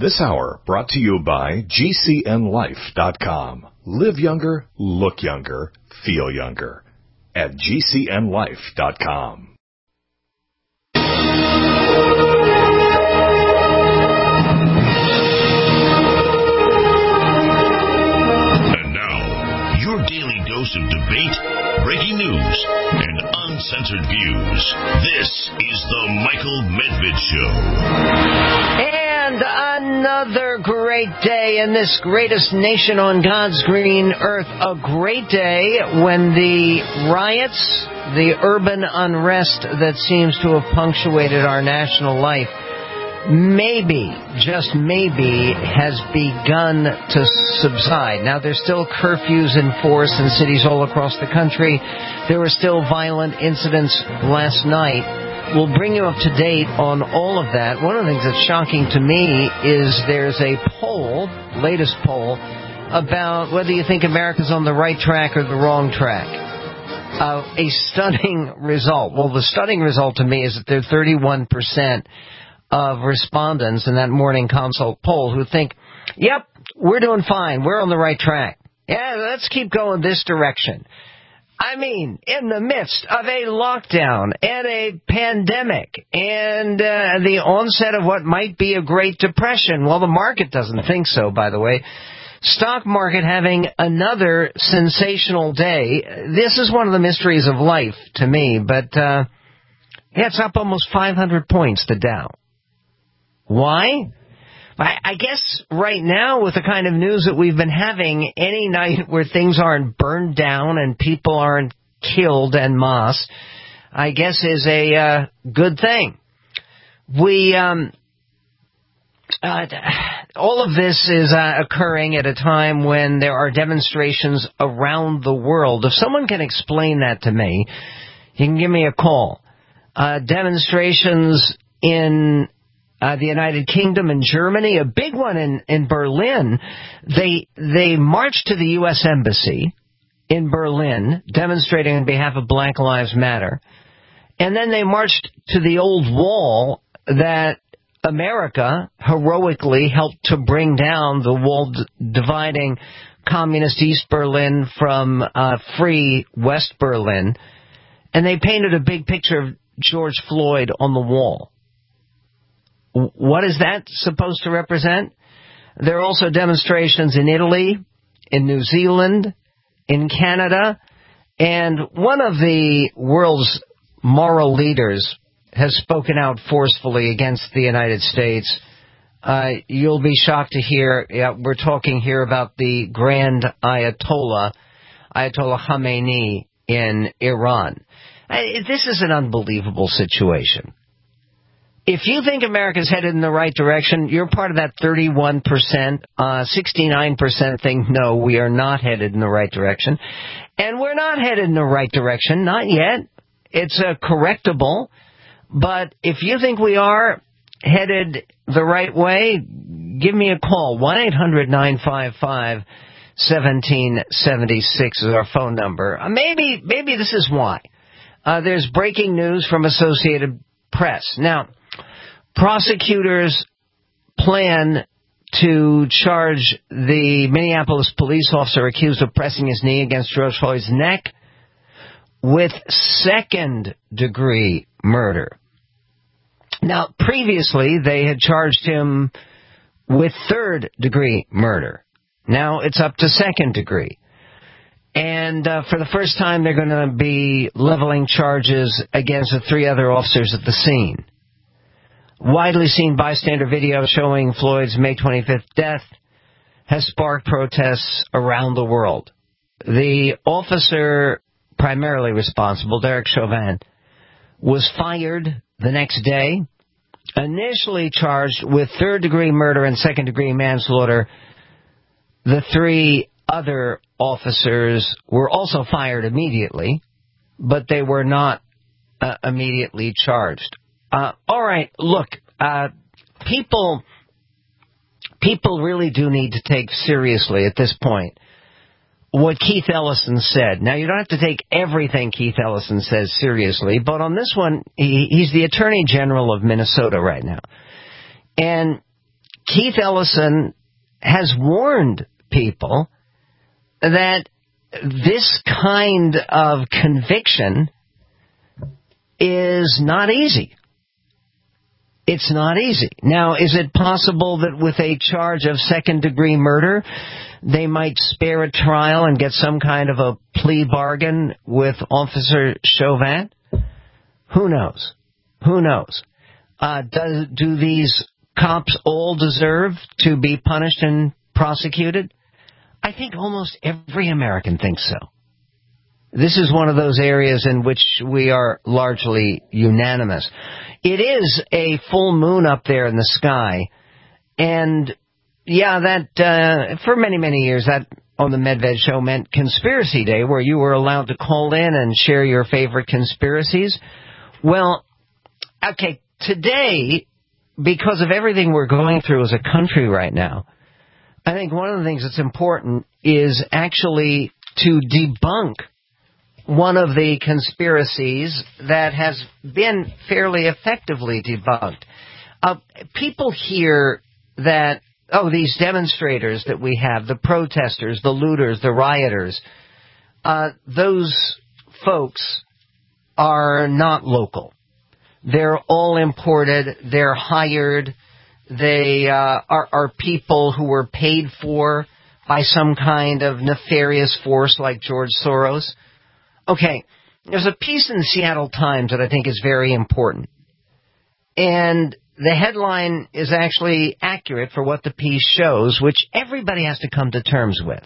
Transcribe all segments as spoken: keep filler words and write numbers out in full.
This hour brought to you by G C N life dot com. Live younger, look younger, feel younger at G C N life dot com. And now, your daily dose of debate, breaking news, and uncensored views. This is the Michael Medved Show. And another great day in this greatest nation on God's green earth. A great day when the riots, the urban unrest that seems to have punctuated our national life, maybe, just maybe, has begun to subside. Now, there's still curfews in force in cities all across the country. There were still violent incidents last night. We'll bring you up to date on all of that. One of the things that's shocking to me is there's a poll, latest poll, about whether you think America's on the right track or the wrong track. Uh, a stunning result. Well, the stunning result to me is that there are thirty-one percent of respondents in that morning consult poll who think, yep, we're doing fine. We're on the right track. Yeah, let's keep going this direction. I mean, in the midst of a lockdown and a pandemic and uh, the onset of what might be a Great Depression. Well, the market doesn't think so, by the way. Stock market having another sensational day. This is one of the mysteries of life to me, but uh, yeah, it's up almost five hundred points, the Dow. Why? I guess right now, with the kind of news that we've been having, any night where things aren't burned down and people aren't killed en masse, I guess is a uh, good thing. We, um, uh, all of this is uh, occurring at a time when there are demonstrations around the world. If someone can explain that to me, you can give me a call. Uh, demonstrations in Uh, the United Kingdom and Germany, a big one in, in Berlin. They they marched to the U S Embassy in Berlin, demonstrating on behalf of Black Lives Matter. And then they marched to the old wall that America heroically helped to bring down, the wall d- dividing communist East Berlin from uh, free West Berlin. And they painted a big picture of George Floyd on the wall. What is that supposed to represent? There are also demonstrations in Italy, in New Zealand, in Canada, and one of the world's moral leaders has spoken out forcefully against the United States. Uh, you'll be shocked to hear, yeah, we're talking here about the Grand Ayatollah, Ayatollah Khamenei in Iran. Uh, this is an unbelievable situation. If you think America's headed in the right direction, you're part of that thirty-one percent. Uh, sixty-nine percent think, no, we are not headed in the right direction. And we're not headed in the right direction, not yet. It's a correctable. But if you think we are headed the right way, give me a call. one eight hundred nine five five one seven seven six is our phone number. Uh, maybe, maybe this is why. Uh, there's breaking news from Associated Press. Now, prosecutors plan to charge the Minneapolis police officer accused of pressing his knee against George Floyd's neck with second-degree murder. Now, previously, they had charged him with third-degree murder. Now it's up to second-degree. And uh, for the first time, they're going to be leveling charges against the three other officers at the scene. Widely seen bystander video showing Floyd's May twenty-fifth death has sparked protests around the world. The officer primarily responsible, Derek Chauvin, was fired the next day, initially charged with third-degree murder and second-degree manslaughter. The three other officers were also fired immediately, but they were not uh, immediately charged. Uh, all right, look, uh, people, people really do need to take seriously at this point what Keith Ellison said. Now, you don't have to take everything Keith Ellison says seriously, but on this one, he, he's the Attorney General of Minnesota right now. And Keith Ellison has warned people that this kind of conviction is not easy. It's not easy. Now, is it possible that with a charge of second-degree murder, they might spare a trial and get some kind of a plea bargain with Officer Chauvin? Who knows? Who knows? Uh, do, do these cops all deserve to be punished and prosecuted? I think almost every American thinks so. This is one of those areas in which we are largely unanimous. It is a full moon up there in the sky, and yeah, that uh, for many, many years, that on the Medved Show meant Conspiracy Day, where you were allowed to call in and share your favorite conspiracies. Well, okay, today, because of everything we're going through as a country right now, I think one of the things that's important is actually to debunk one of the conspiracies that has been fairly effectively debunked. Uh, people hear that, oh, these demonstrators that we have, the protesters, the looters, the rioters, uh, those folks are not local. They're all imported. They're hired. They uh, are, are people who were paid for by some kind of nefarious force like George Soros. Okay, there's a piece in the Seattle Times that I think is very important. And the headline is actually accurate for what the piece shows, which everybody has to come to terms with.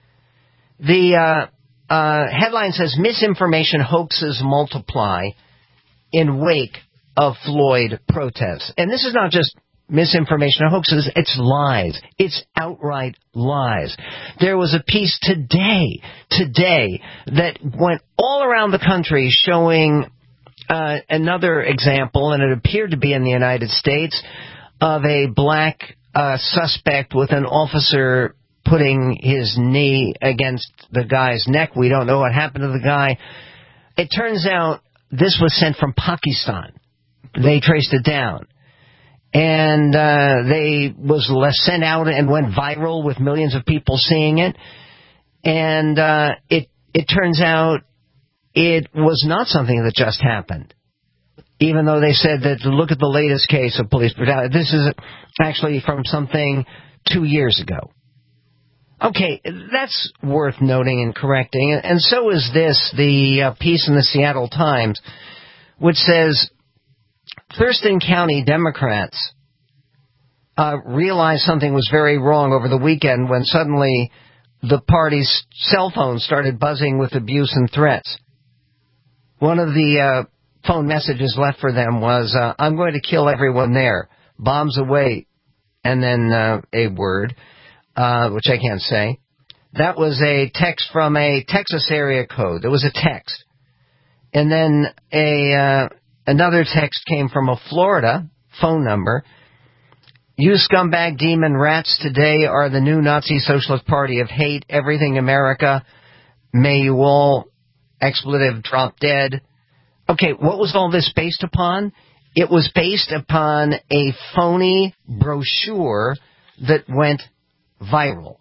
The uh, uh, headline says, misinformation hoaxes multiply in wake of Floyd protests. And this is not just misinformation or hoaxes, it's lies. It's outright lies. There was a piece today, today, that went all around the country showing uh, another example, and it appeared to be in the United States, of a black uh, suspect with an officer putting his knee against the guy's neck. We don't know what happened to the guy. It turns out this was sent from Pakistan. They traced it down. And uh, they was sent out and went viral with millions of people seeing it. And uh, it it turns out it was not something that just happened. Even though they said that, look at the latest case of police brutality. This is actually from something two years ago. Okay, that's worth noting and correcting. And so is this, the uh, piece in the Seattle Times, which says, Thurston County Democrats uh, realized something was very wrong over the weekend when suddenly the party's cell phones started buzzing with abuse and threats. One of the uh, phone messages left for them was, uh, I'm going to kill everyone there. Bombs away. And then uh, a word, uh, which I can't say. That was a text from a Texas area code. There was a text. And then a... Uh, Another text came from a Florida phone number. You scumbag demon rats today are the new Nazi Socialist Party of hate. Everything America. May you all expletive drop dead. Okay, what was all this based upon? It was based upon a phony brochure that went viral.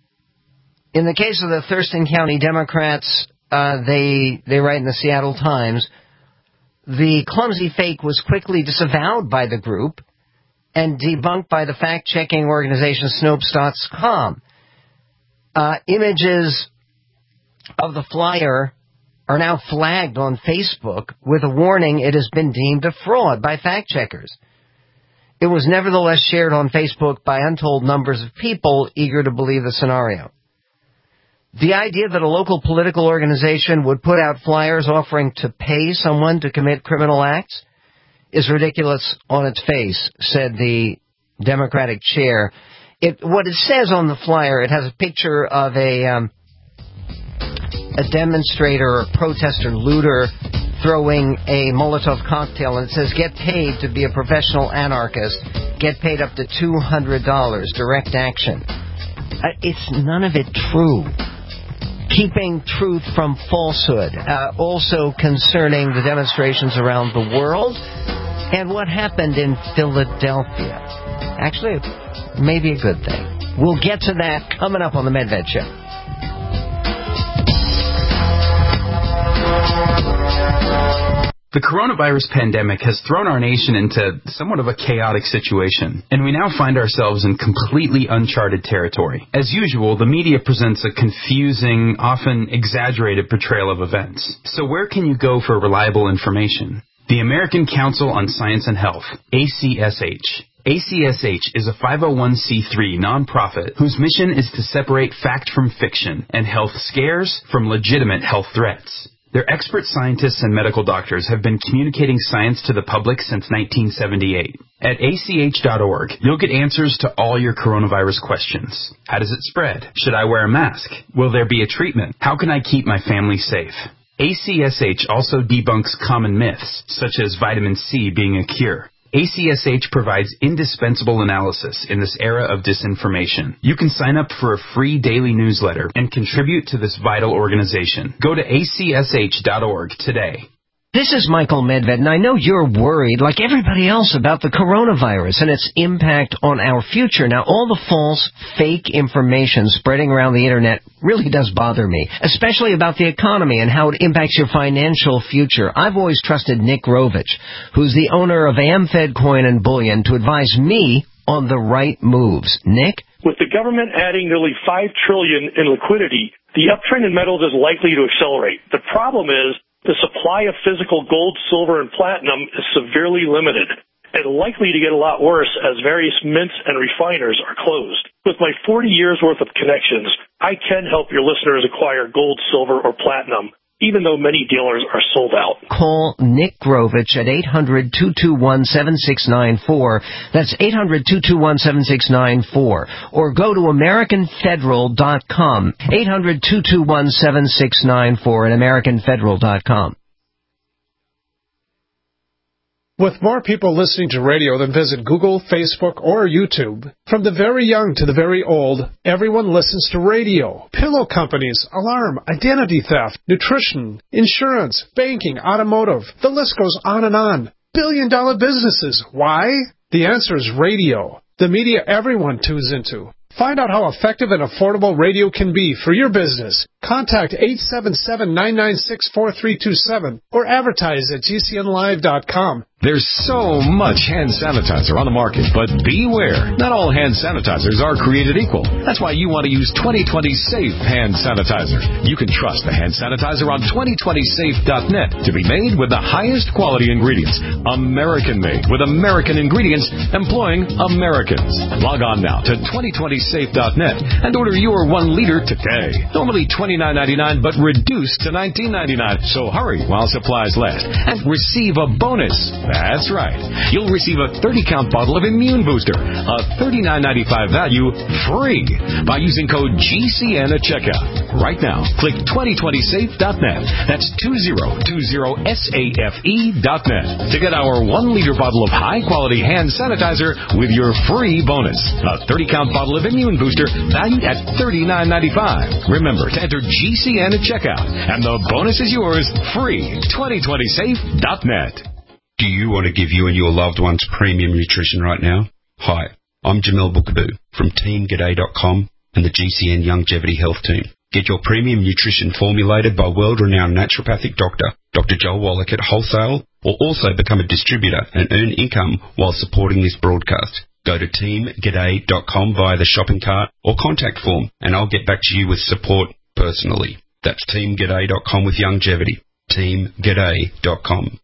In the case of the Thurston County Democrats, uh, they they write in the Seattle Times, the clumsy fake was quickly disavowed by the group and debunked by the fact-checking organization Snopes dot com. Uh, images of the flyer are now flagged on Facebook with a warning it has been deemed a fraud by fact-checkers. It was nevertheless shared on Facebook by untold numbers of people eager to believe the scenario. The idea that a local political organization would put out flyers offering to pay someone to commit criminal acts is ridiculous on its face, said the Democratic chair. It, what it says on the flyer, it has a picture of a um, a demonstrator or protester looter throwing a Molotov cocktail, and it says, get paid to be a professional anarchist. Get paid up to two hundred dollars. Direct action. Uh, it's none of it true. Keeping truth from falsehood, uh, also concerning the demonstrations around the world and what happened in Philadelphia. Actually, maybe a good thing. We'll get to that coming up on the Medved Show. The coronavirus pandemic has thrown our nation into somewhat of a chaotic situation, and we now find ourselves in completely uncharted territory. As usual, the media presents a confusing, often exaggerated portrayal of events. So where can you go for reliable information? The American Council on Science and Health, A C S H. A C S H is a five oh one c three nonprofit whose mission is to separate fact from fiction and health scares from legitimate health threats. Their expert scientists and medical doctors have been communicating science to the public since nineteen seventy-eight. At A C H dot org, you'll get answers to all your coronavirus questions. How does it spread? Should I wear a mask? Will there be a treatment? How can I keep my family safe? A C S H also debunks common myths, such as vitamin C being a cure. A C S H provides indispensable analysis in this era of disinformation. You can sign up for a free daily newsletter and contribute to this vital organization. Go to A C S H dot org today. This is Michael Medved, and I know you're worried, like everybody else, about the coronavirus and its impact on our future. Now, all the false, fake information spreading around the Internet really does bother me, especially about the economy and how it impacts your financial future. I've always trusted Nick Rovich, who's the owner of AmFed Coin and Bullion, to advise me on the right moves. Nick? With the government adding nearly five trillion dollars in liquidity, the uptrend in metals is likely to accelerate. The problem is, the supply of physical gold, silver, and platinum is severely limited and likely to get a lot worse as various mints and refiners are closed. With my forty years worth of connections, I can help your listeners acquire gold, silver, or platinum, even though many dealers are sold out. Call Nick Grovich at eight hundred, two two one, seven six nine four. That's eight hundred, two two one, seven six nine four. Or go to American Federal dot com. eight hundred, two two one, seven six nine four at American Federal dot com. With more people listening to radio than visit Google, Facebook, or YouTube, from the very young to the very old, everyone listens to radio. Pillow companies, alarm, identity theft, nutrition, insurance, banking, automotive. The list goes on and on. Billion dollar businesses. Why? The answer is radio. The media everyone tunes into. Find out how effective and affordable radio can be for your business. Contact eight seven seven, nine nine six, four three two seven or advertise at G C N live dot com. There's so much hand sanitizer on the market, but beware. Not all hand sanitizers are created equal. That's why you want to use twenty twenty Safe Hand Sanitizer. You can trust the hand sanitizer on twenty twenty safe dot net to be made with the highest quality ingredients. American-made with American ingredients employing Americans. Log on now to twenty twenty safe dot net and order your one liter today. Normally twenty-nine ninety-nine, but reduced to nineteen ninety-nine. So hurry while supplies last and receive a bonus. That's right. You'll receive a thirty count bottle of Immune Booster, a thirty-nine ninety-five value, free by using code G C N at checkout. Right now, click twenty twenty safe dot net. That's two zero two zero safe dot net to get our one liter bottle of high-quality hand sanitizer with your free bonus. A thirty count bottle of Immune Booster valued at thirty-nine ninety-five. Remember to enter G C N at checkout, and the bonus is yours free. twenty twenty safe dot net. Do you want to give you and your loved ones premium nutrition right now? Hi, I'm Jamel Bookaboo from Team G'day dot com and the G C N Longevity Health Team. Get your premium nutrition formulated by world-renowned naturopathic doctor, Doctor Joel Wallach at wholesale, or also become a distributor and earn income while supporting this broadcast. Go to Team G'day dot com via the shopping cart or contact form, and I'll get back to you with support personally. That's Team G'day dot com with longevity. Team G'day dot com.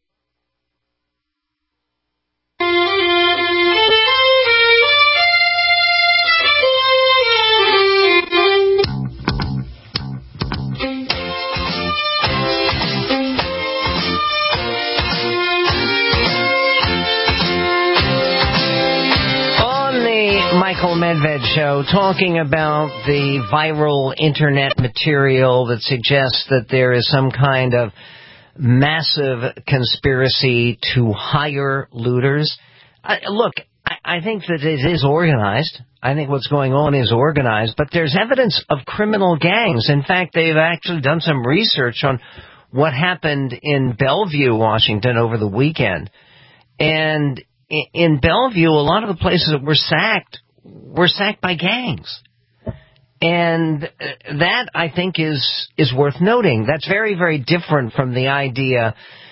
Michael Medved Show, talking about the viral internet material that suggests that there is some kind of massive conspiracy to hire looters. Uh, look, I, I think that it is organized. I think what's going on is organized, but there's evidence of criminal gangs. In fact, they've actually done some research on what happened in Bellevue, Washington over the weekend. And in Bellevue, a lot of the places that were sacked were sacked by gangs. And that, I think, is is worth noting. That's very, very different from the idea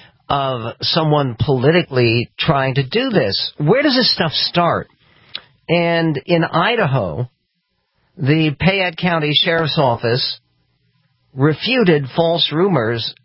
of someone politically trying to do this. Where does this stuff start? And in Idaho, the Payette County Sheriff's Office refuted false rumors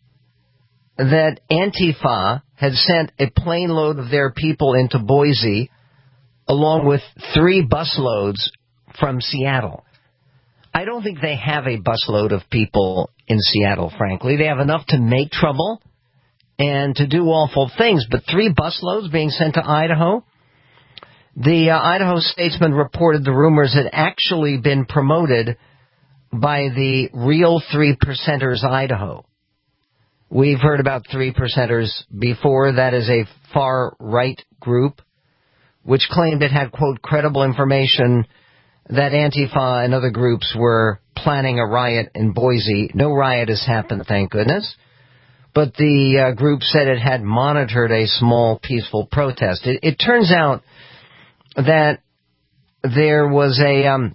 that Antifa had sent a plane load of their people into Boise along with three busloads from Seattle. I don't think they have a busload of people in Seattle, frankly. They have enough to make trouble and to do awful things, but three busloads being sent to Idaho? The uh, Idaho Statesman reported the rumors had actually been promoted by the Real Three Percenters Idaho. We've heard about Three Percenters before. That is a far-right group which claimed it had, quote, credible information that Antifa and other groups were planning a riot in Boise. No riot has happened, thank goodness. But the uh, group said it had monitored a small, peaceful protest. It, it turns out that there was a um,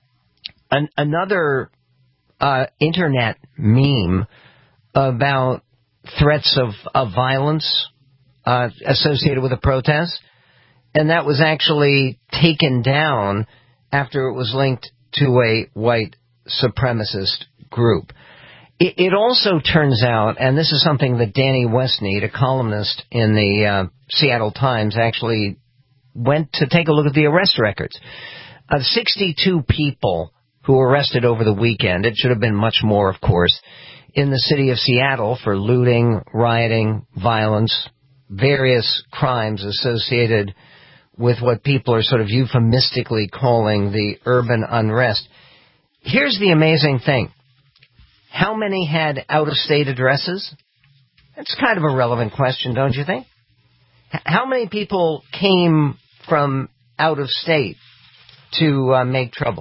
an, another uh, internet meme about threats of, of violence uh, associated with a protest, and that was actually taken down after it was linked to a white supremacist group. It, it also turns out, and this is something that Danny Westneat, a columnist in the uh, Seattle Times, actually went to take a look at the arrest records. Of sixty-two people who were arrested over the weekend, it should have been much more, of course, in the city of Seattle for looting, rioting, violence, various crimes associated with what people are sort of euphemistically calling the urban unrest. Here's the amazing thing. How many had out-of-state addresses? That's kind of a relevant question, don't you think? H- how many people came from out of state to uh, make trouble?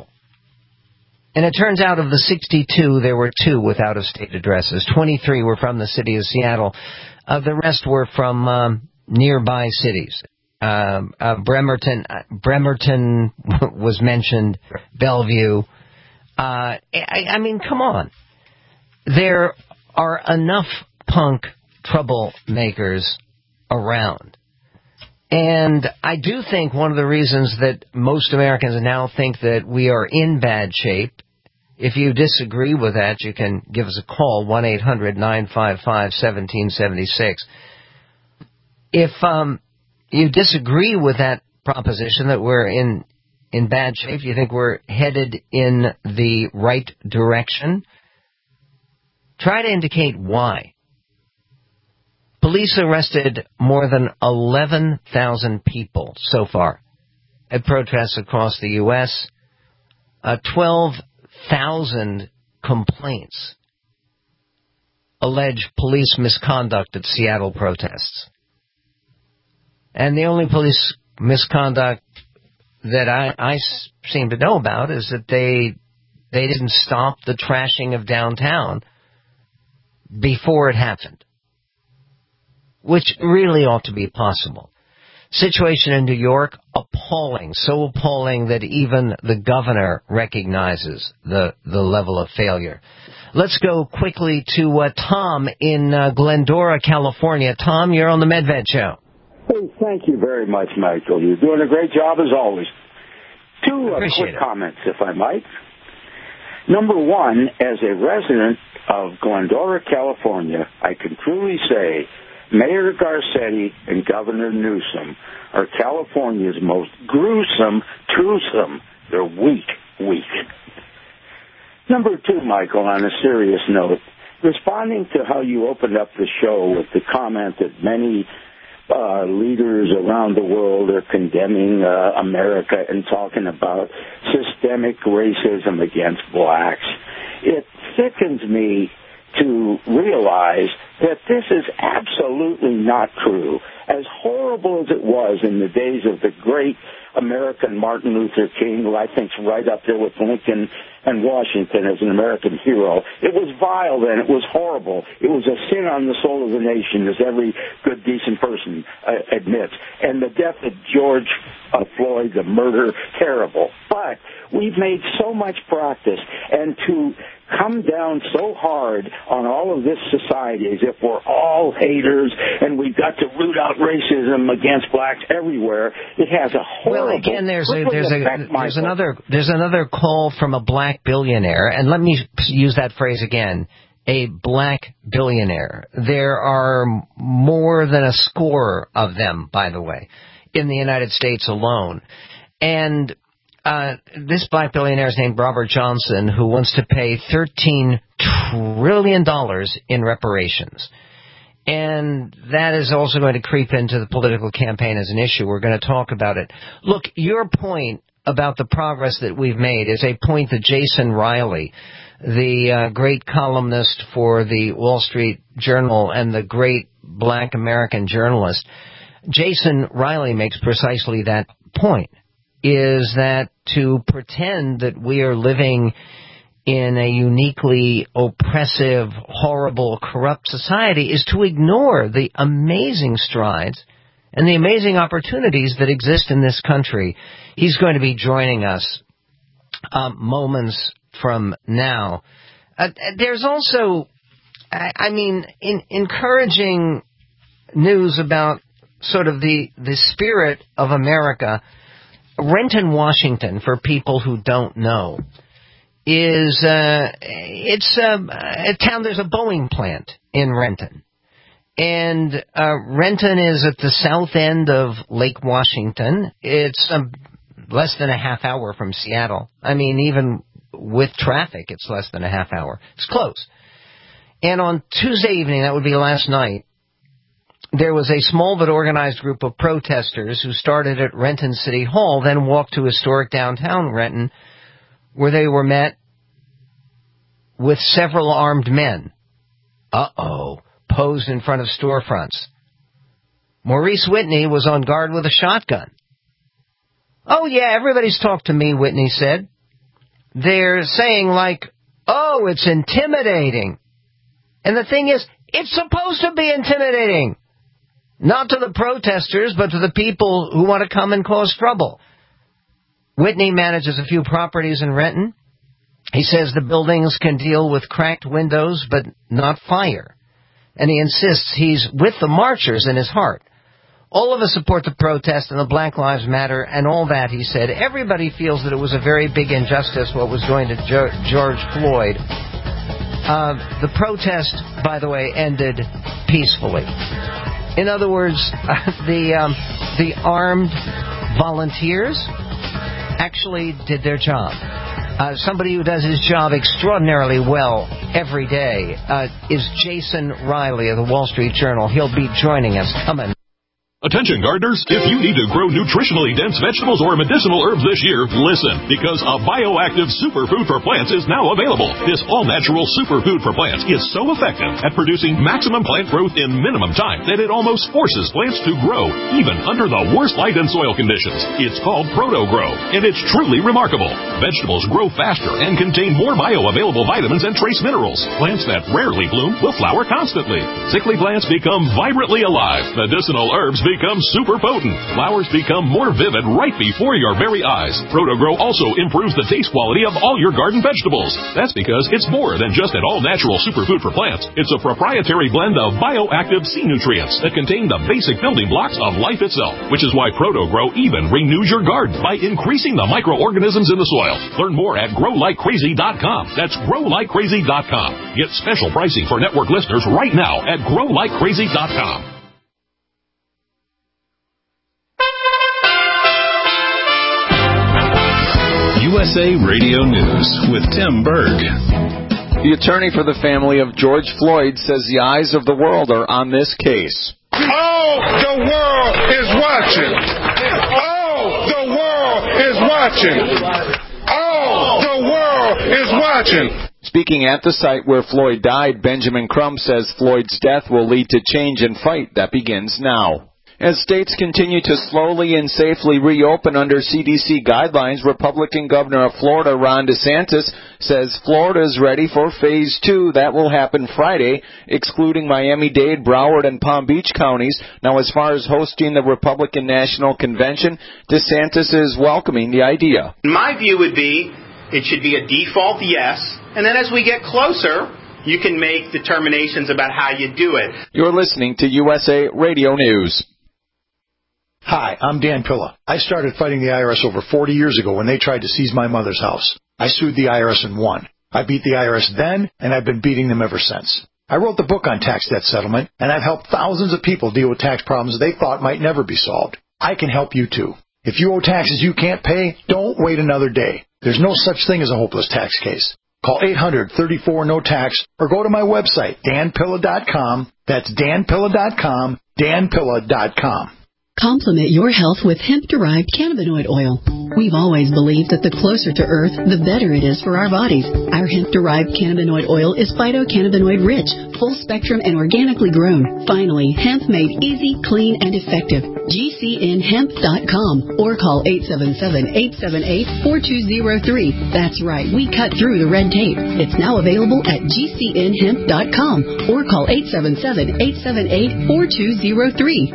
And it turns out of the sixty-two, there were two with out-of-state addresses. twenty-three were from the city of Seattle. Uh, the rest were from um, nearby cities. Uh, uh, Bremerton, uh, Bremerton was mentioned, Bellevue. Uh, I, I mean, come on. There are enough punk troublemakers around. And I do think one of the reasons that most Americans now think that we are in bad shape, if you disagree with that, you can give us a call, one eight hundred nine five five one seven seven six. If um, you disagree with that proposition that we're in, in bad shape, you think we're headed in the right direction, try to indicate why. Police arrested more than eleven thousand people so far at protests across the U S Uh, twelve thousand complaints allege police misconduct at Seattle protests. And the only police misconduct that I, I seem to know about is that they they didn't stop the trashing of downtown before it happened, which really ought to be possible. Situation in New York, appalling, so appalling that even the governor recognizes the, the level of failure. Let's go quickly to uh, Tom in uh, Glendora, California. Tom, you're on the Medved Show. Hey, thank you very much, Michael. You're doing a great job as always. Two uh, quick it. comments, if I might. Number one, as a resident of Glendora, California, I can truly say Mayor Garcetti and Governor Newsom are California's most gruesome twosome. They're weak, weak. Number two, Michael, on a serious note, responding to how you opened up the show with the comment that many uh, leaders around the world are condemning uh, America and talking about systemic racism against blacks, it sickens me to realize that this is absolutely not true. As horrible as it was in the days of the great American Martin Luther King, who I think's right up there with Lincoln and Washington as an American hero. It was vile then. It was horrible. It was a sin on the soul of the nation, as every good, decent person uh, admits. And the death of George uh, Floyd, the murder, terrible. But we've made so much progress, and to come down so hard on all of this society as if we're all haters and we've got to root out racism against blacks everywhere, it has a horrible... Well, again, there's a, there's a, there's another there's another call from a black billionaire, and let me use that phrase again, a black billionaire. There are more than a score of them, by the way, in the United States alone. And Uh, this black billionaire is named Robert Johnson, who wants to pay thirteen trillion dollars in reparations. And that is also going to creep into the political campaign as an issue. We're going to talk about it. Look, your point about the progress that we've made is a point that Jason Riley, the uh, great columnist for the Wall Street Journal and the great black American journalist, Jason Riley makes precisely that point. Is that to pretend that we are living in a uniquely oppressive, horrible, corrupt society is to ignore the amazing strides and the amazing opportunities that exist in this country. He's going to be joining us um, moments from now. Uh, there's also, I, I mean, in, encouraging news about sort of the, the spirit of America. Renton, Washington, for people who don't know, is uh, it's uh, a town. There's a Boeing plant in Renton, and uh, Renton is at the south end of Lake Washington. It's um, less than a half hour from Seattle. I mean, even with traffic, it's less than a half hour. It's close. And on Tuesday evening, that would be last night, there was a small but organized group of protesters who started at Renton City Hall, then walked to historic downtown Renton, where they were met with several armed men. Uh-oh, posed in front of storefronts. Maurice Whitney was on guard with a shotgun. Oh, yeah, everybody's talked to me, Whitney said. They're saying, like, oh, it's intimidating. And the thing is, it's supposed to be intimidating. Not to the protesters, but to the people who want to come and cause trouble. Whitney manages a few properties in Renton. He says the buildings can deal with cracked windows, but not fire. And he insists he's with the marchers in his heart. All of us support the protest and the Black Lives Matter and all that, he said. Everybody feels that it was a very big injustice what was doing to jo- George Floyd. Uh, the protest, by the way, ended peacefully. In other words, uh, the um, the armed volunteers actually did their job. Uh, somebody who does his job extraordinarily well every day uh, is Jason Riley of the Wall Street Journal. He'll be joining us. Coming. Attention gardeners, if you need to grow nutritionally dense vegetables or medicinal herbs this year, listen, because a bioactive superfood for plants is now available. This all-natural superfood for plants is so effective at producing maximum plant growth in minimum time that it almost forces plants to grow, even under the worst light and soil conditions. It's called ProtoGrow, and it's truly remarkable. Vegetables grow faster and contain more bioavailable vitamins and trace minerals. Plants that rarely bloom will flower constantly. Sickly plants become vibrantly alive. Medicinal herbs become super potent. Flowers become more vivid right before your very eyes. ProtoGrow also improves the taste quality of all your garden vegetables. That's because it's more than just an all-natural superfood for plants. It's a proprietary blend of bioactive sea nutrients that contain the basic building blocks of life itself, which is why ProtoGrow even renews your garden by increasing the microorganisms in the soil. Learn more at grow like crazy dot com. That's grow like crazy dot com. Get special pricing for network listeners right now at grow like crazy dot com. U S A Radio News with Tim Berg. The attorney for the family of George Floyd says the eyes of the world are on this case. Oh, the world is watching. Oh, the world is watching. Oh, the world is watching. Speaking at the site where Floyd died, Benjamin Crump says Floyd's death will lead to change and fight that begins now. As states continue to slowly and safely reopen under C D C guidelines, Republican Governor of Florida, Ron DeSantis, says Florida is ready for phase two. That will happen Friday, excluding Miami-Dade, Broward, and Palm Beach counties. Now, as far as hosting the Republican National Convention, DeSantis is welcoming the idea. My view would be it should be a default yes, and then as we get closer, you can make determinations about how you do it. You're listening to U S A Radio News. Hi, I'm Dan Pilla. I started fighting the I R S over forty years ago when they tried to seize my mother's house. I sued the I R S and won. I beat the I R S then, and I've been beating them ever since. I wrote the book on tax debt settlement, and I've helped thousands of people deal with tax problems they thought might never be solved. I can help you too. If you owe taxes you can't pay, don't wait another day. There's no such thing as a hopeless tax case. Call eight hundred, thirty-four, no tax or go to my website, dan pilla dot com. That's dan pilla dot com, dan pilla dot com. Complement your health with hemp-derived cannabinoid oil. We've always believed that the closer to Earth, the better it is for our bodies. Our hemp-derived cannabinoid oil is phytocannabinoid-rich, full-spectrum, and organically grown. Finally, hemp made easy, clean, and effective. G C N hemp dot com or call eight seven seven, eight seven eight, four two zero three. That's right, we cut through the red tape. It's now available at G C N hemp dot com or call eight seven seven, eight seven eight, four two zero three.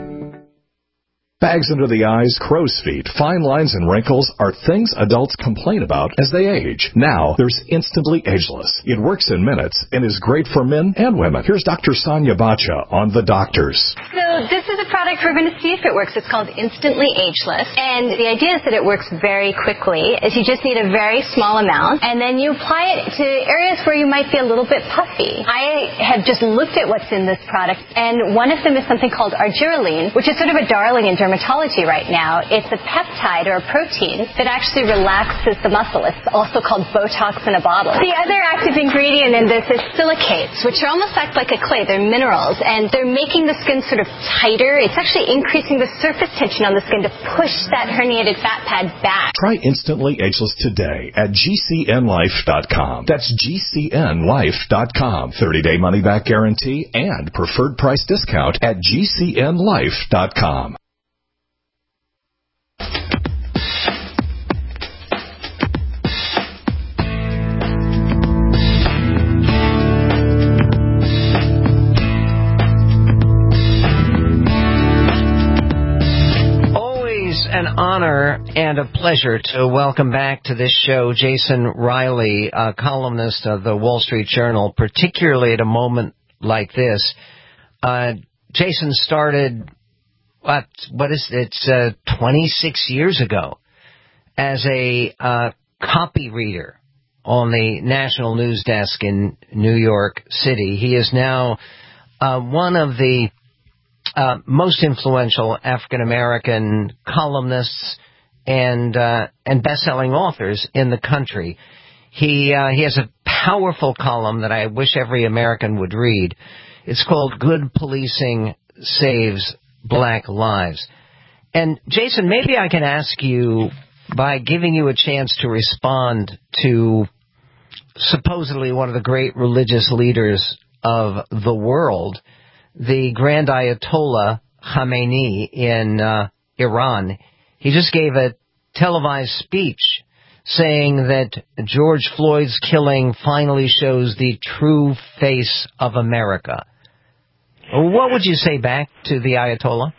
Bags under the eyes, crow's feet, fine lines, and wrinkles are things adults complain about as they age. Now, there's Instantly Ageless. It works in minutes and is great for men and women. Here's Doctor Sonia Bacha on The Doctors. So this is a product we're going to see if it works. It's called Instantly Ageless. And the idea is that it works very quickly, is you just need a very small amount, and then you apply it to areas where you might be a little bit puffy. I have just looked at what's in this product, and one of them is something called argireline, which is sort of a darling in dermatology right now. It's a peptide or a protein that actually relaxes the muscle. It's also called Botox in a bottle. The other active ingredient in this is silicates, which are almost act like a clay. They're minerals, and they're making the skin sort of tighter. It's actually increasing the surface tension on the skin to push that herniated fat pad back. Try Instantly Ageless today at G C N life dot com. That's G C N life dot com. thirty-day money-back guarantee and preferred price discount at G C N life dot com. An honor and a pleasure to welcome back to this show Jason Riley, a columnist of the Wall Street Journal, particularly at a moment like this. Uh, Jason started, what, what is it, it's, uh, twenty-six years ago as a uh, copy reader on the national news desk in New York City. He is now uh, one of the Uh, most influential African-American columnists and uh, and best-selling authors in the country. He uh, he has a powerful column that I wish every American would read. It's called Good Policing Saves Black Lives. And, Jason, maybe I can ask you, by giving you a chance to respond to supposedly one of the great religious leaders of the world, the Grand Ayatollah Khamenei in uh, Iran. He just gave a televised speech saying that George Floyd's killing finally shows the true face of America. What would you say back to the Ayatollah?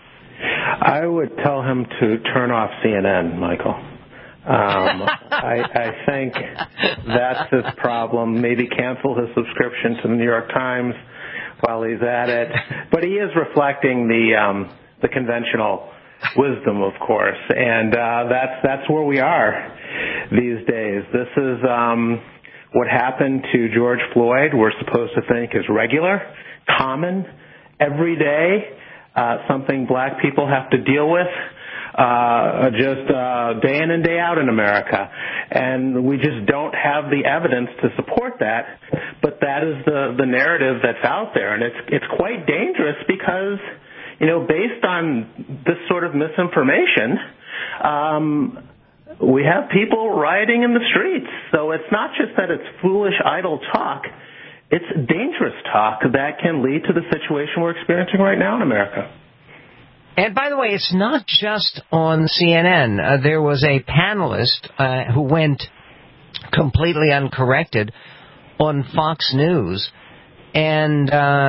I would tell him to turn off C N N, Michael. Um, I, I think that's his problem. Maybe cancel his subscription to the New York Times while he's at it. But he is reflecting the um, the conventional wisdom, of course, and uh, that's that's where we are these days. This is um, what happened to George Floyd. We're supposed to think is regular, common, every day, uh, something black people have to deal with uh, just uh, day in and day out in America. And we just don't have the evidence to support that, but that is the, the narrative that's out there. And it's, it's quite dangerous because, you know, based on this sort of misinformation, um, we have people rioting in the streets. So it's not just that it's foolish, idle talk. It's dangerous talk that can lead to the situation we're experiencing right now in America. And by the way, it's not just on C N N. Uh, there was a panelist uh, who went completely uncorrected on Fox News, and uh,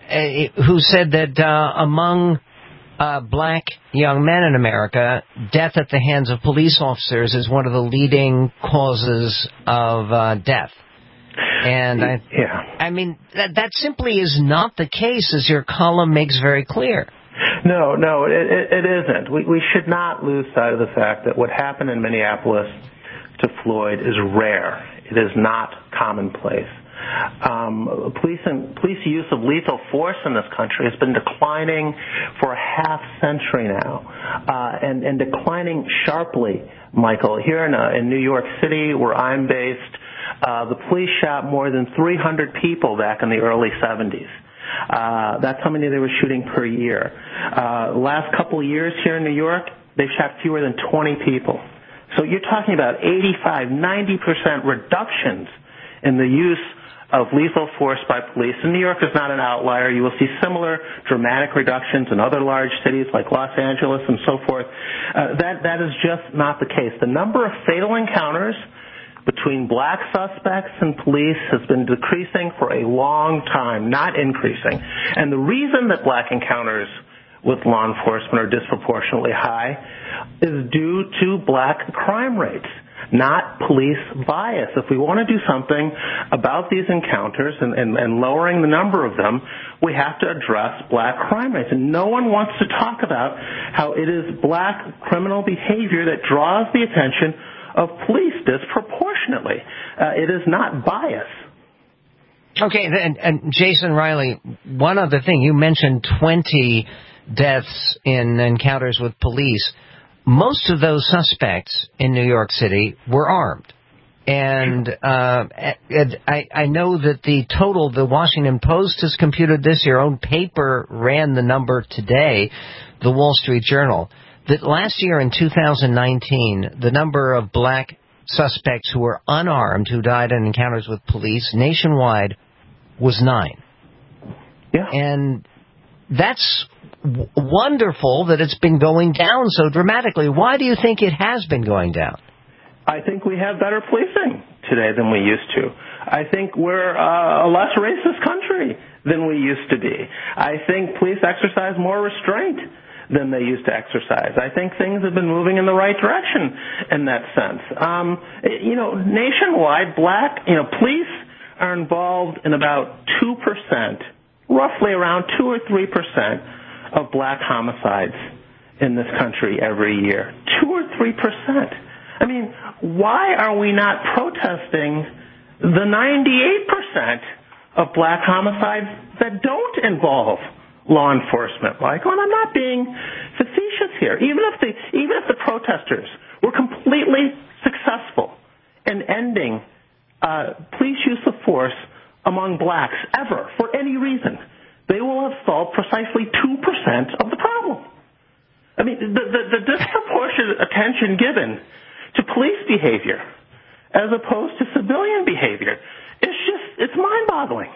who said that uh, among uh, black young men in America, death at the hands of police officers is one of the leading causes of uh, death. And I, yeah. I mean, that, that simply is not the case, as your column makes very clear. No, no, it, it, it isn't. We, we should not lose sight of the fact that what happened in Minneapolis to Floyd is rare. It is not commonplace. Um, police and police use of lethal force in this country has been declining for a half century now, uh, and, and declining sharply, Michael. Here in, uh, in New York City, where I'm based, uh, the police shot more than three hundred people back in the early seventies. Uh, that's how many they were shooting per year. Uh, last couple of years here in New York, they've shot fewer than twenty people. So you're talking about eighty-five, ninety percent reductions in the use of lethal force by police. And New York is not an outlier. You will see similar dramatic reductions in other large cities like Los Angeles and so forth. Uh, that, that is just not the case. The number of fatal encounters between black suspects and police has been decreasing for a long time, not increasing. And the reason that black encounters with law enforcement are disproportionately high is due to black crime rates, not police bias. If we want to do something about these encounters and, and, and lowering the number of them, we have to address black crime rates. And no one wants to talk about how it is black criminal behavior that draws the attention of police disproportionately. Uh, it is not bias. Okay, and, and Jason Riley, one other thing. You mentioned twenty deaths in encounters with police. Most of those suspects in New York City were armed. And uh, I, I know that the total, the Washington Post has computed this, your own paper ran the number today, the Wall Street Journal, that last year in two thousand nineteen, the number of black suspects who were unarmed, who died in encounters with police nationwide, was nine. Yeah. And that's w- wonderful that it's been going down so dramatically. Why do you think it has been going down? I think we have better policing today than we used to. I think we're uh, a less racist country than we used to be. I think police exercise more restraint than they used to exercise. I think things have been moving in the right direction in that sense. Um, you know, nationwide, black, you know, police are involved in about two percent, roughly around two or three percent of black homicides in this country every year. Two or three percent. I mean, why are we not protesting the ninety-eight percent of black homicides that don't involve law enforcement, Michael? And I'm not being facetious here. Even if the even if the protesters were completely successful in ending uh, police use of force among blacks ever for any reason, they will have solved precisely two percent of the problem. I mean, the, the, the disproportionate attention given to police behavior as opposed to civilian behavior, it's just, it's mind-boggling.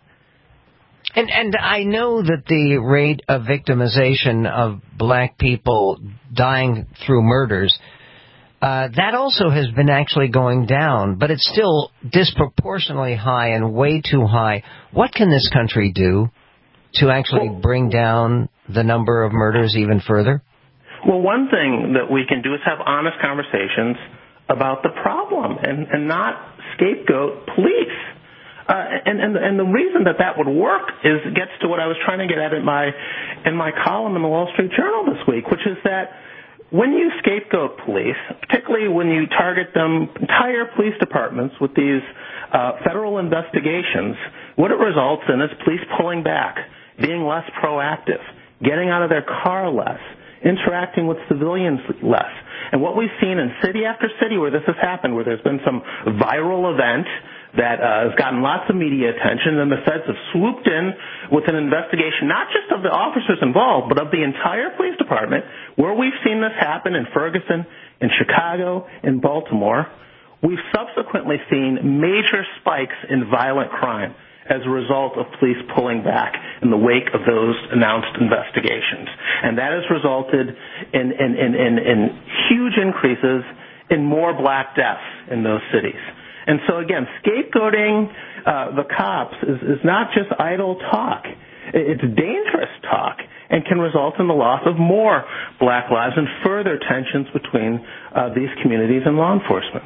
And, and I know that the rate of victimization of black people dying through murders, uh, that also has been actually going down, but it's still disproportionately high and way too high. What can this country do to actually well, bring down the number of murders even further? Well, one thing that we can do is have honest conversations about the problem and, and not scapegoat police. Uh, and, and, and the reason that that would work is gets to what I was trying to get at in my, in my column in the Wall Street Journal this week, which is that when you scapegoat police, particularly when you target them, entire police departments with these uh, federal investigations, what it results in is police pulling back, being less proactive, getting out of their car less, interacting with civilians less. And what we've seen in city after city where this has happened, where there's been some viral event that uh, has gotten lots of media attention, and the feds have swooped in with an investigation, not just of the officers involved, but of the entire police department, where we've seen this happen in Ferguson, in Chicago, in Baltimore, we've subsequently seen major spikes in violent crime as a result of police pulling back in the wake of those announced investigations. And that has resulted in, in, in, in, in huge increases in more black deaths in those cities. And so, again, scapegoating uh, the cops is, is not just idle talk. It's dangerous talk and can result in the loss of more black lives and further tensions between uh, these communities and law enforcement.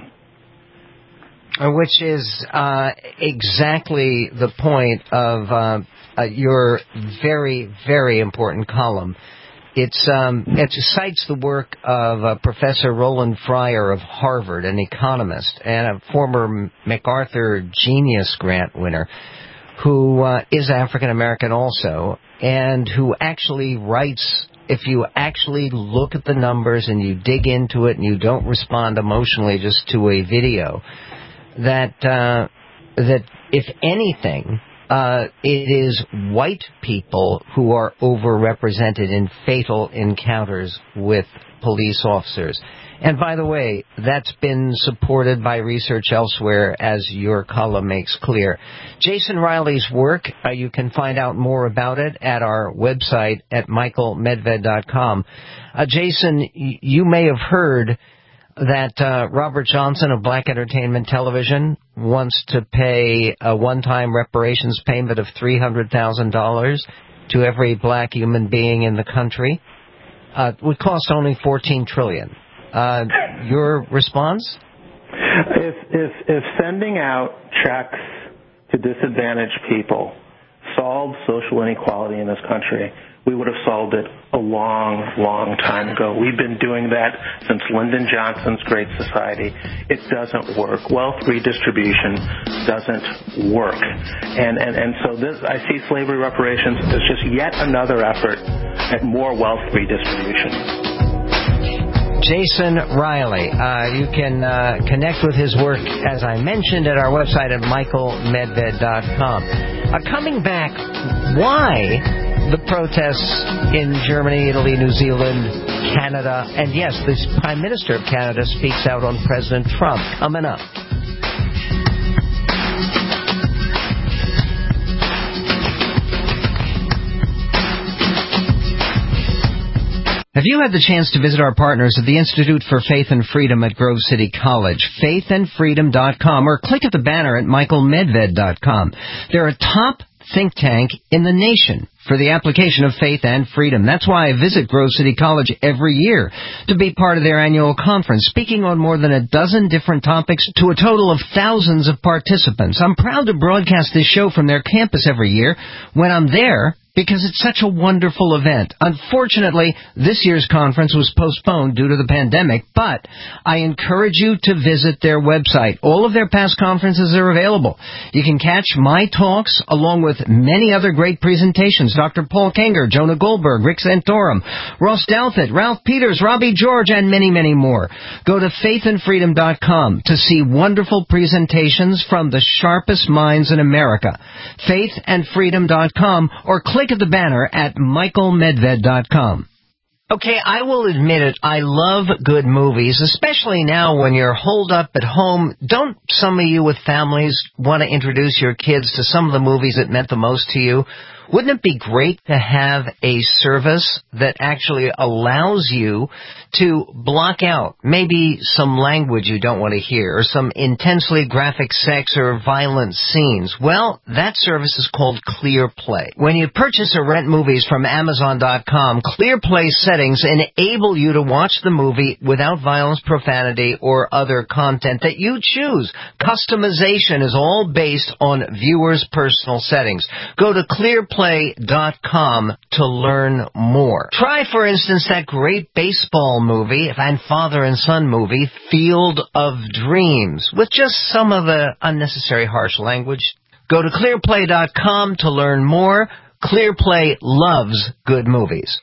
Which is uh, exactly the point of uh, uh, your very, very important column. It's um, it cites the work of uh, Professor Roland Fryer of Harvard, an economist and a former MacArthur Genius Grant winner, who uh, is African American also, and who actually writes, if you actually look at the numbers and you dig into it and you don't respond emotionally just to a video, that uh, that if anything, uh, it is white people who are overrepresented in fatal encounters with police officers. And by the way, that's been supported by research elsewhere, as your column makes clear. Jason Riley's work, uh, you can find out more about it at our website at michael medved dot com. Uh, Jason, y- you may have heard that uh, Robert Johnson of Black Entertainment Television wants to pay a one-time reparations payment of three hundred thousand dollars to every black human being in the country. Uh, it would cost only fourteen trillion dollars. Uh, your response? If, if, if sending out checks to disadvantaged people solved social inequality in this country, we would have solved it a long, long time ago. We've been doing that since Lyndon Johnson's Great Society. It doesn't work. Wealth redistribution doesn't work. And, and, and so this, I see slavery reparations as just yet another effort at more wealth redistribution. Jason Riley. Uh, you can uh, connect with his work, as I mentioned, at our website at michael medved dot com. Uh, coming back, why the protests in Germany, Italy, New Zealand, Canada, and yes, the Prime Minister of Canada speaks out on President Trump. Coming up. Have you had the chance to visit our partners at the Institute for Faith and Freedom at Grove City College, faith and freedom dot com, or click at the banner at michael medved dot com. They're a top think tank in the nation for the application of faith and freedom. That's why I visit Grove City College every year to be part of their annual conference, speaking on more than a dozen different topics to a total of thousands of participants. I'm proud to broadcast this show from their campus every year when I'm there, because it's such a wonderful event. Unfortunately, this year's conference was postponed due to the pandemic, but I encourage you to visit their website. All of their past conferences are available. You can catch my talks along with many other great presentations. Doctor Paul Kenger, Jonah Goldberg, Rick Santorum, Ross Douthat, Ralph Peters, Robbie George, and many, many more. Go to faith and freedom dot com to see wonderful presentations from the sharpest minds in America. faith and freedom dot com, or click at the banner at michael medved dot com. Okay, I will admit it, I love good movies, especially now when you're holed up at home. Don't some of you with families want to introduce your kids to some of the movies that meant the most to you? Wouldn't it be great to have a service that actually allows you to block out maybe some language you don't want to hear or some intensely graphic sex or violent scenes? Well, that service is called ClearPlay. When you purchase or rent movies from amazon dot com, ClearPlay settings enable you to watch the movie without violence, profanity, or other content that you choose. Customization is all based on viewers' personal settings. Go to ClearPlay dot com to learn more. Try, for instance, that great baseball movie and father and son movie, Field of Dreams, with just some of the unnecessary harsh language. Go to ClearPlay dot com to learn more. ClearPlay loves good movies.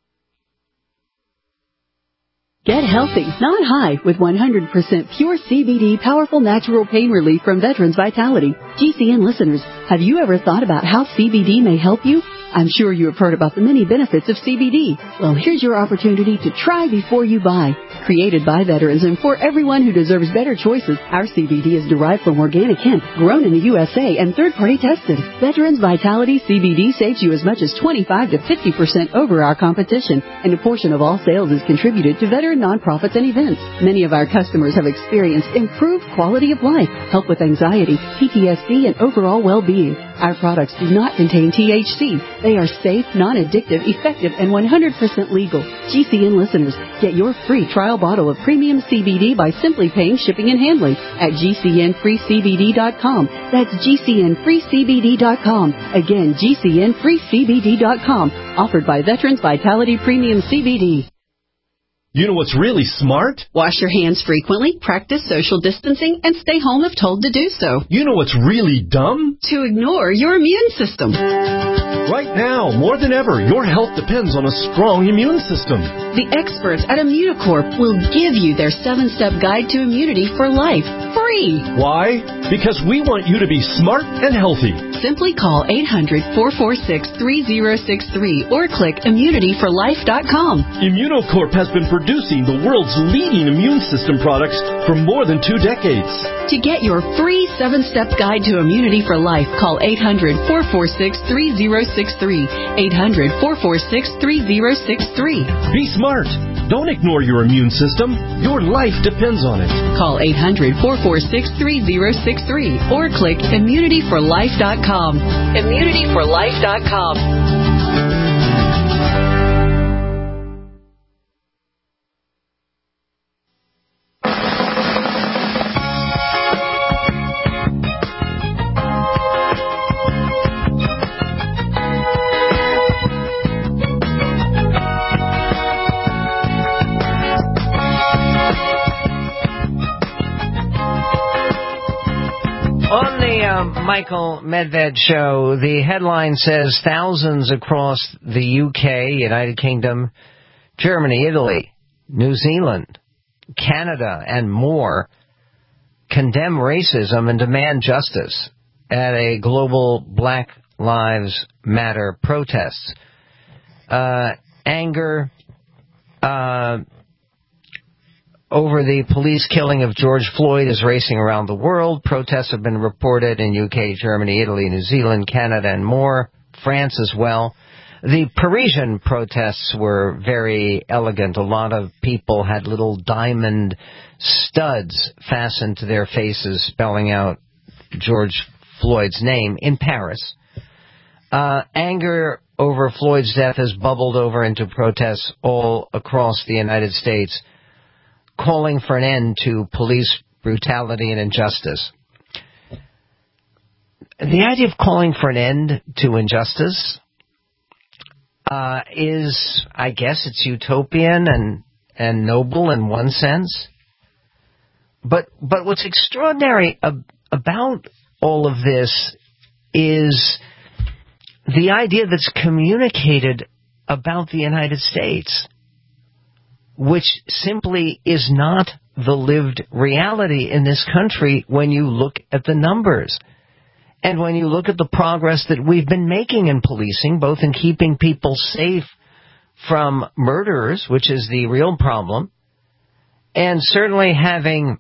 Get healthy, not high, with one hundred percent pure C B D powerful natural pain relief from Veterans Vitality. G C N listeners, have you ever thought about how C B D may help you? I'm sure you have heard about the many benefits of C B D. Well, here's your opportunity to try before you buy. Created by veterans and for everyone who deserves better choices, our C B D is derived from organic hemp, grown in the U S A and third-party tested. Veterans Vitality C B D saves you as much as twenty-five to fifty percent over our competition, and a portion of all sales is contributed to veteran nonprofits and events. Many of our customers have experienced improved quality of life, help with anxiety, P T S D, and overall well-being. Our products do not contain T H C. They are safe, non-addictive, effective, and one hundred percent legal. G C N listeners, get your free trial bottle of premium C B D by simply paying shipping and handling at G C N free C B D dot com. That's G C N free C B D dot com. Again, G C N free C B D dot com. Offered by Veterans Vitality Premium C B D. You know what's really smart? Wash your hands frequently, practice social distancing, and stay home if told to do so. You know what's really dumb? To ignore your immune system. Right now, more than ever, your health depends on a strong immune system. The experts at Immunocorp will give you their seven-step guide to immunity for life, free. Why? Because we want you to be smart and healthy. Simply call eight hundred, four four six, three zero six three or click immunity for life dot com. Immunocorp has been producing the world's leading immune system products for more than two decades. To get your free seven-step guide to immunity for life, call eight hundred, four four six, three zero six three. eight hundred, four four six, three zero six three. Be smart. Don't ignore your immune system. Your life depends on it. Call eight hundred, four four six, three zero six three or click immunity for life dot com. immunity for life dot com. On the uh, Michael Medved show, the headline says thousands across the U K, United Kingdom, Germany, Italy, New Zealand, Canada, and more condemn racism and demand justice at a global Black Lives Matter protest. Uh, anger uh, over the police killing of George Floyd is racing around the world. Protests have been reported in U K, Germany, Italy, New Zealand, Canada, and more. France as well. The Parisian protests were very elegant. A lot of people had little diamond studs fastened to their faces, spelling out George Floyd's name in Paris. Uh, anger over Floyd's death has bubbled over into protests all across the United States, calling for an end to police brutality and injustice. The idea of calling for an end to injustice uh, is, I guess, it's utopian and, and noble in one sense. But but what's extraordinary ab- about all of this is the idea that's communicated about the United States, which simply is not the lived reality in this country when you look at the numbers. And when you look at the progress that we've been making in policing, both in keeping people safe from murderers, which is the real problem, and certainly having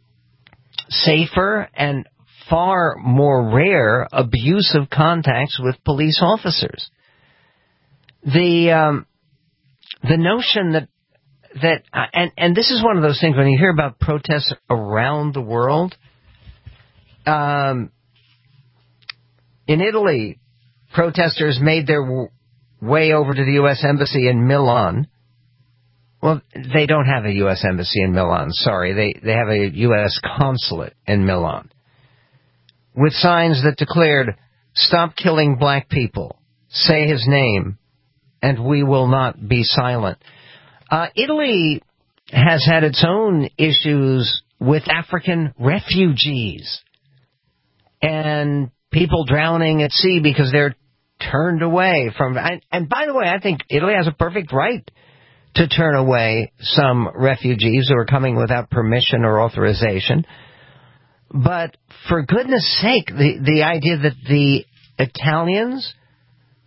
safer and far more rare abusive contacts with police officers. The um, the notion that that uh, and and this is one of those things when you hear about protests around the world. Um, in Italy, protesters made their w- way over to the U S Embassy in Milan. Well, they don't have a U S Embassy in Milan. Sorry, they they have a U S consulate in Milan, with signs that declared, "Stop killing black people. Say his name, and we will not be silent." Uh, Italy has had its own issues with African refugees and people drowning at sea because they're turned away from... And, and by the way, I think Italy has a perfect right to turn away some refugees who are coming without permission or authorization. But for goodness sake, the, the idea that the Italians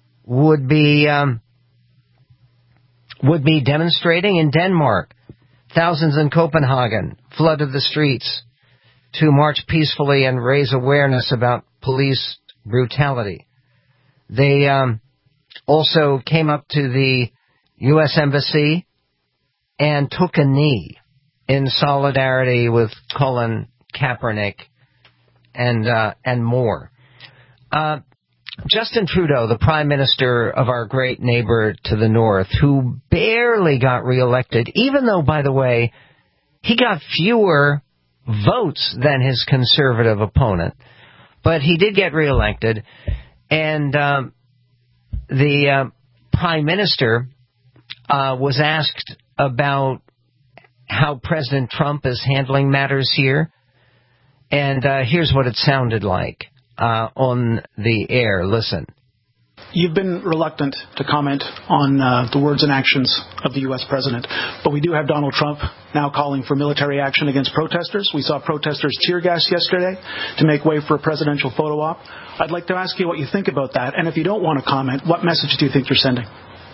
would be... Um, would be demonstrating in Denmark, Thousands in Copenhagen flooded the streets to march peacefully and raise awareness about police brutality. They um, also came up to the U S Embassy and took a knee in solidarity with Colin Kaepernick and uh, and more. Uh, Justin Trudeau, the Prime Minister of our great neighbor to the north, who barely got reelected, even though, by the way, he got fewer votes than his conservative opponent, but he did get reelected, and um, the uh, Prime Minister uh, was asked about how President Trump is handling matters here, and uh, here's what it sounded like uh, on the air. Listen. You've been reluctant to comment on uh, the words and actions of the U S president, but we do have Donald Trump now calling for military action against protesters. We saw protesters tear gas yesterday to make way for a presidential photo op. I'd like to ask you what you think about that, and if you don't want to comment, what message do you think you're sending?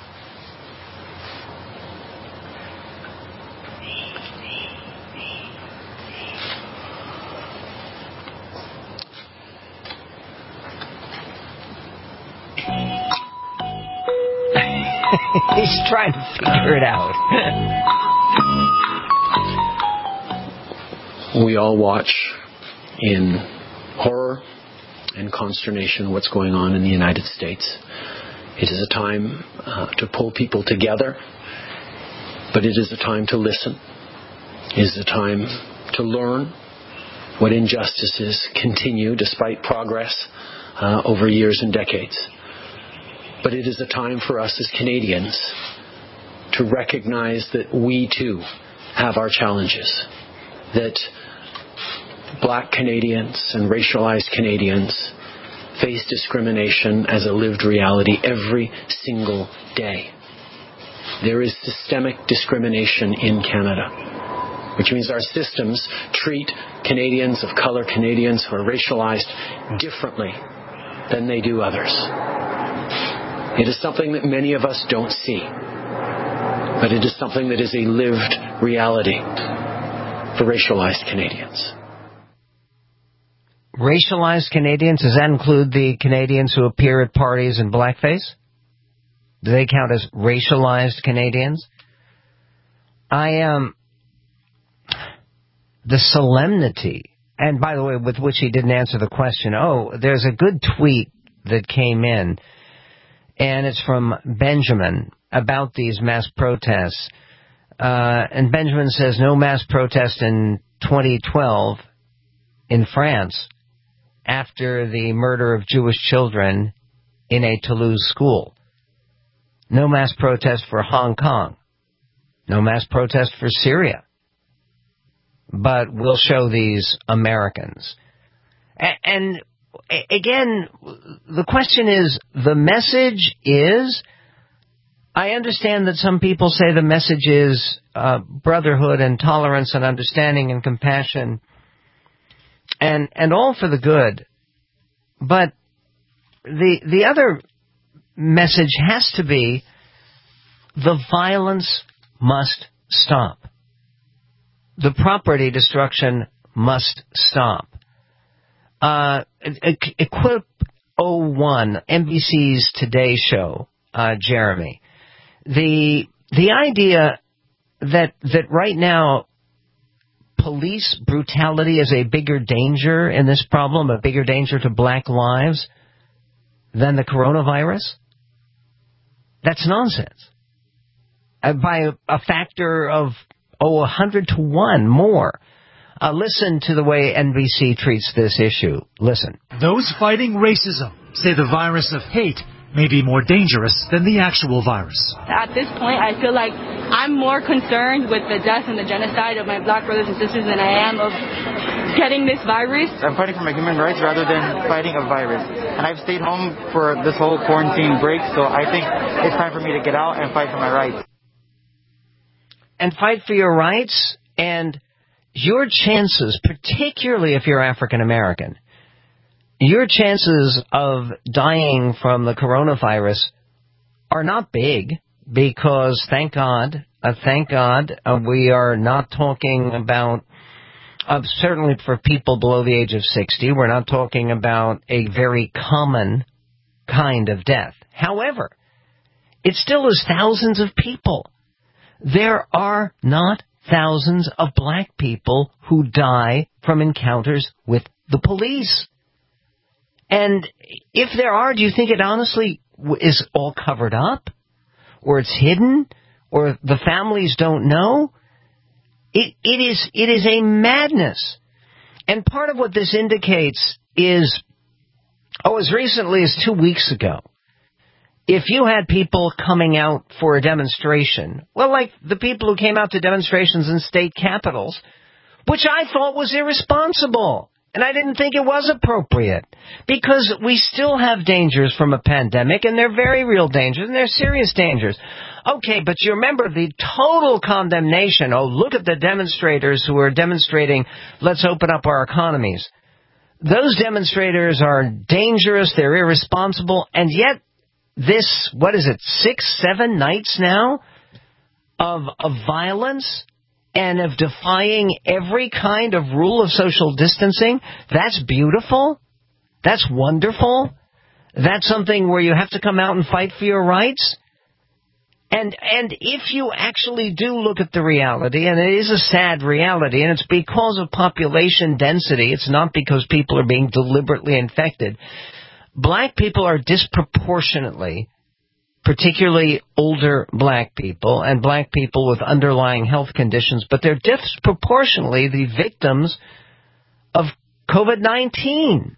He's trying to figure it out. We all watch in horror and consternation what's going on in the United States. It is a time uh, to pull people together, but it is a time to listen. It is a time to learn what injustices continue despite progress uh, over years and decades. But it is a time for us as Canadians to recognize that we too have our challenges, that Black Canadians and racialized Canadians face discrimination as a lived reality every single day. There is systemic discrimination in Canada, which means our systems treat Canadians of color, Canadians who are racialized, differently than they do others. It is something that many of us don't see, but it is something that is a lived reality for racialized Canadians. Racialized Canadians, does that include the Canadians who appear at parties in blackface? Do they count as racialized Canadians? I um, the solemnity, and by the way, with which he didn't answer the question. Oh, there's a good tweet that came in, and it's from Benjamin about these mass protests. Uh, and Benjamin says, no mass protest in twenty twelve in France after the murder of Jewish children in a Toulouse school. No mass protest for Hong Kong. No mass protest for Syria. But we'll show these Americans. A- and again, the question is, the message is, I understand that some people say the message is uh, brotherhood and tolerance and understanding and compassion and and all for the good. But the the other message has to be the violence must stop. The property destruction must stop. Uh, Equip oh one, N B C's Today Show, uh, Jeremy. The the idea that that right now police brutality is a bigger danger in this problem, a bigger danger to black lives than the coronavirus, that's nonsense. Uh, by a, a factor of, oh, a hundred to one more. Uh, listen to the way N B C treats this issue. Listen. Those fighting racism say the virus of hate may be more dangerous than the actual virus. At this point, I feel like I'm more concerned with the death and the genocide of my black brothers and sisters than I am of getting this virus. I'm fighting for my human rights rather than fighting a virus. And I've stayed home for this whole quarantine break, so I think it's time for me to get out and fight for my rights. And fight for your rights, and your chances, particularly if you're African American, your chances of dying from the coronavirus are not big because, thank God, Uh, thank God. Uh, we are not talking about, uh, certainly for people below the age of sixty, we're not talking about a very common kind of death. However, it still is thousands of people. There are not thousands of black people who die from encounters with the police. And if there are, do you think it honestly is all covered up? Or it's hidden? Or the families don't know? It, it is, it is a madness. And part of what this indicates is, oh, as recently as two weeks ago, if you had people coming out for a demonstration, well, like the people who came out to demonstrations in state capitals, which I thought was irresponsible, and I didn't think it was appropriate, because we still have dangers from a pandemic, and they're very real dangers, and they're serious dangers. Okay, but you remember the total condemnation. Oh, look at the demonstrators who are demonstrating, let's open up our economies. Those demonstrators are dangerous, they're irresponsible, and yet this, what is it, six, seven nights now of, of violence and of defying every kind of rule of social distancing? That's beautiful. That's wonderful. That's something where you have to come out and fight for your rights. And and if you actually do look at the reality, and it is a sad reality, and it's because of population density, it's not because people are being deliberately infected. Black people are disproportionately, particularly older black people, and black people with underlying health conditions, but they're disproportionately the victims of COVID nineteen.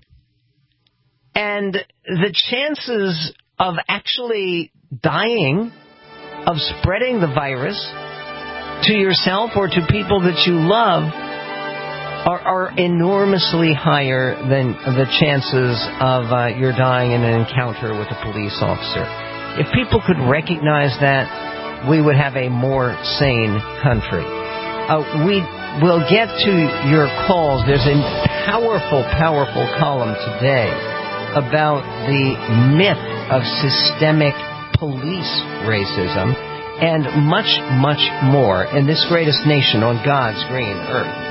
And the chances of actually dying, of spreading the virus to yourself or to people that you love are, are enormously higher than the chances of uh, you're dying in an encounter with a police officer. If people could recognize that, we would have a more sane country. Uh, we will get to your calls. There's a powerful, powerful column today about the myth of systemic police racism and much, much more in this greatest nation on God's green earth.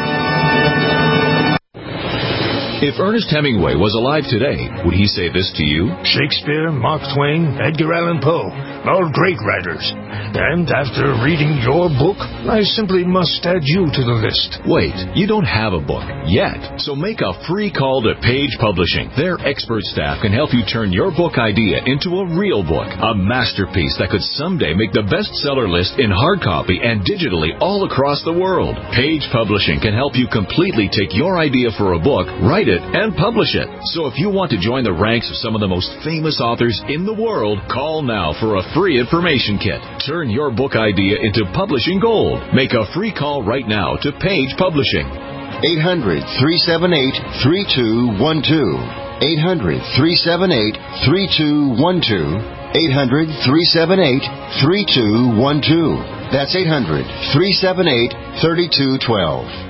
If Ernest Hemingway was alive today, would he say this to you? Shakespeare, Mark Twain, Edgar Allan Poe, all great writers. And after reading your book, I simply must add you to the list. Wait, you don't have a book yet. So make a free call to Page Publishing. Their expert staff can help you turn your book idea into a real book, a masterpiece that could someday make the bestseller list in hard copy and digitally all across the world. Page Publishing can help you completely take your idea for a book, write it, and publish it. So if you want to join the ranks of some of the most famous authors in the world, call now for a free information kit. Turn your book idea into publishing gold. Make a free call right now to Page Publishing. eight hundred, three seven eight, three two one two. eight hundred, three seven eight, three two one two. eight hundred, three seven eight, three two one two. That's eight hundred, three seven eight, three two one two.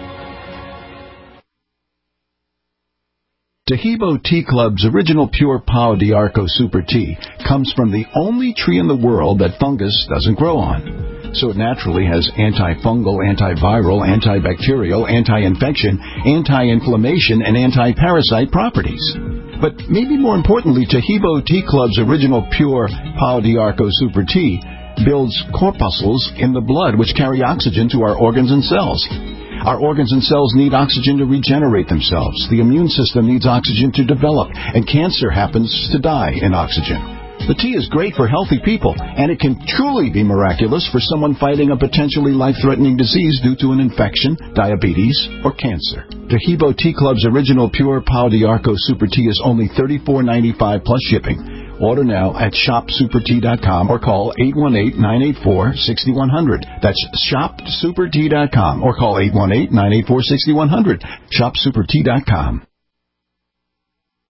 Tahibo Tea Club's original pure Pau d'Arco Super Tea comes from the only tree in the world that fungus doesn't grow on. So it naturally has antifungal, antiviral, antibacterial, anti-infection, anti-inflammation, and anti-parasite properties. But maybe more importantly, Tahibo Tea Club's original pure Pau d'Arco Super Tea builds corpuscles in the blood which carry oxygen to our organs and cells. Our organs and cells need oxygen to regenerate themselves. The immune system needs oxygen to develop, and cancer happens to die in oxygen. The tea is great for healthy people, and it can truly be miraculous for someone fighting a potentially life-threatening disease due to an infection, diabetes, or cancer. Tahibo Tea Club's original pure Pau d'Arco Super Tea is only thirty-four ninety-five plus shipping. Order now at shop super tea dot com or call eight one eight, nine eight four, six one zero zero. That's shop super tea dot com or call eight one eight, nine eight four, six one zero zero. shop super tea dot com.